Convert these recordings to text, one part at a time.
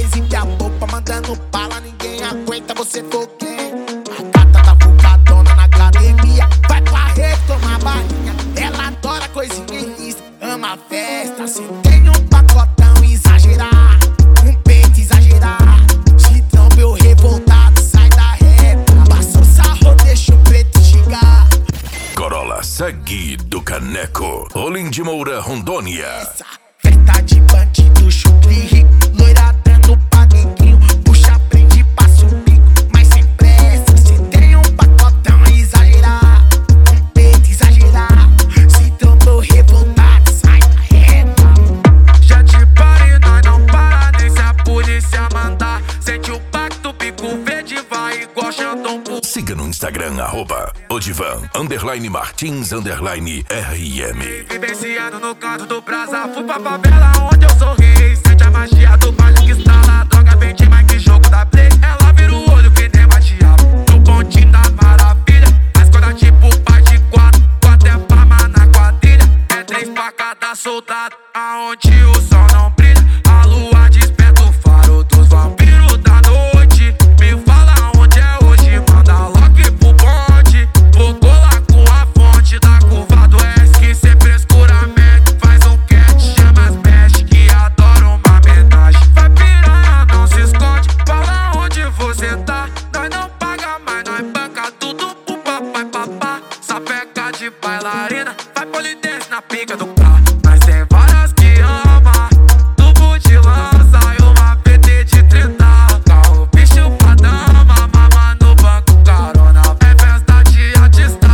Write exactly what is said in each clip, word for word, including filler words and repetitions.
exibe a polpa, mandando bala, ninguém aguenta, você for quem? A gata tá focadona na academia, vai pra rede tomar balinha. Ela adora coisinha ilícita, ama a festa. Se tem um pacotão exagerar, um peito exagerar, se trombeu revoltado, sai da reta. Passou sarro, deixa o preto xingar. Corolla Sagui do Caneco, Olim de Moura, Rondônia. Essa festa de bandido, chupri rico, loira dando paguinho, puxa, prende, passa o bico, mas sem pressa. Se tem um pacotão exagerar, um peito exagerar, se trombou revoltado, sai da reta. Já te parei, nós não para nem se a polícia mandar. Sente o pacto, pico verde, vai igual Xandão. Siga no Instagram, arroba Odivan, underline Martins, underline R M. Vivenciando no canto do brasa, fui pra favela onde eu sou rei. Sente a magia do baile que instala, droga vende mais que jogo da Play. Ela vira o olho que nem uma diabo, no pontinho da maravilha. Mas quando a tipo bate quatro, quatro é palma na quadrilha. É três facadas soldado, aonde o sol não brilha. A lua desperta o faro dos vampiros da noite. Me fala onde é hoje, manda logo ir pro bonde. Vou colar com a fonte da curva do S, que cê frescuramente faz um cat, chama as mexe que adoram uma homenagem. Vai piranha, não se esconde, fala onde você tá. Nós não paga mais, nós banca tudo pro papai papá. Sapeca de bailarina, vai polidense na pica do carro. Nós tem várias que ama, tubo de lança e uma P T de trinta. Carro bicho pra dama, mama no banco carona. É festa de artista,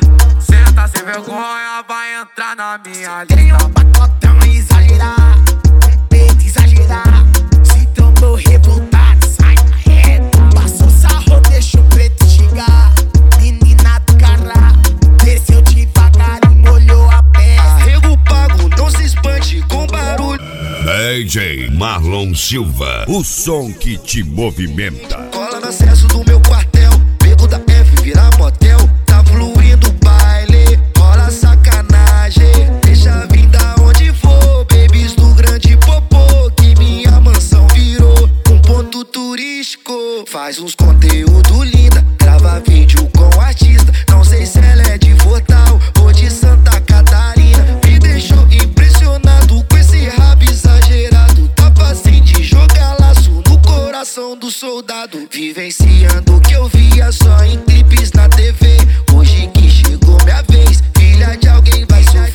senta sem vergonha, vai entrar na minha Tem lista. um pacotão exagerar, um peito exagerar, se trombou revoltado, sai da reta. Passou sarro, deixa o preto xingar. Menina do carrá, desceu devagar e molhou a peça. Arrego pago, não se espante com barulho. D J Marlon Silva, o som que te movimenta. Cola no acesso do meu quartel, pego da F, vira motel. Tá fluindo o baile, rola sacanagem. Deixa vir da onde for, babies do grande popô, que minha mansão virou um ponto turístico. Faz uns conteúdo linda, grava vídeo com artista. Não sei se ela é de Fortal ou de Santa Catarina. Me deixou impressionado com esse rabo exagerado. Tá fácil de jogar laço no coração do soldado. Vivenciando o que eu via só em clipes na T V. Hoje que chegou minha vez, filha de alguém vai sofrer.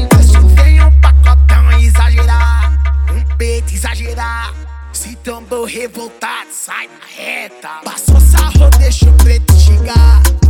Tem um pacotão exagerar, um peito exagerar, se trombou revoltado, sai da reta. Passou sarro, deixa o preto xingar.